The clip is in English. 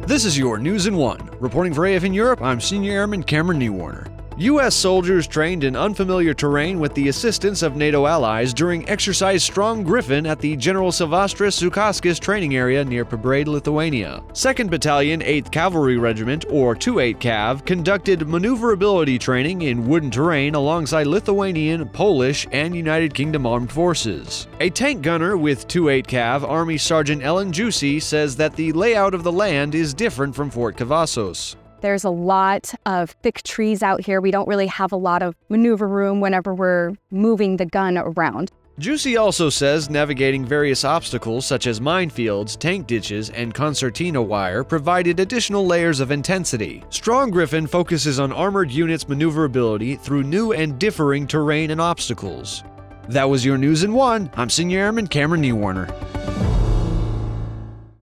This is your News in One. Reporting for AFN Europe, I'm Senior Airman Cameron Neuwarner. U.S. soldiers trained in unfamiliar terrain with the assistance of NATO allies during Exercise Strong Griffin at the General Silvestris Zukauskis training area near Pabradė, Lithuania. 2nd Battalion, 8th Cavalry Regiment, or 28 Cav, conducted maneuverability training in wooden terrain alongside Lithuanian, Polish, and United Kingdom armed forces. A tank gunner with 28 Cav, Army Sergeant Ellen Juicy, says that the layout of the land is different from Fort Cavazos. There's a lot of thick trees out here. We don't really have a lot of maneuver room whenever we're moving the gun around. Juicy also says navigating various obstacles such as minefields, tank ditches, and concertina wire provided additional layers of intensity. Strong Griffin focuses on armored units' maneuverability through new and differing terrain and obstacles. That was your News in One. I'm Senior Airman Cameron Neuwarner.